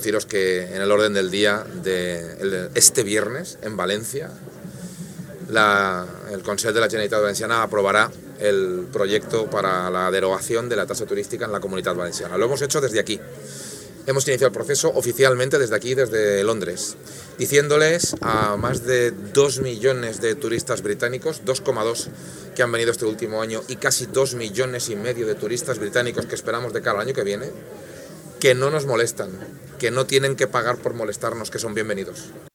deciros que en el orden del día de este viernes en Valencia el Consell de la Generalitat Valenciana aprobará el proyecto para la derogación de la tasa turística en la Comunitat Valenciana. Lo hemos hecho desde aquí. Hemos iniciado el proceso oficialmente desde aquí, desde Londres, diciéndoles a más de 2 millones de turistas británicos, 2,2 que han venido este último año y casi 2,5 millones de turistas británicos que esperamos de cara al año que viene, que no nos molestan, que no tienen que pagar por molestarnos, que son bienvenidos.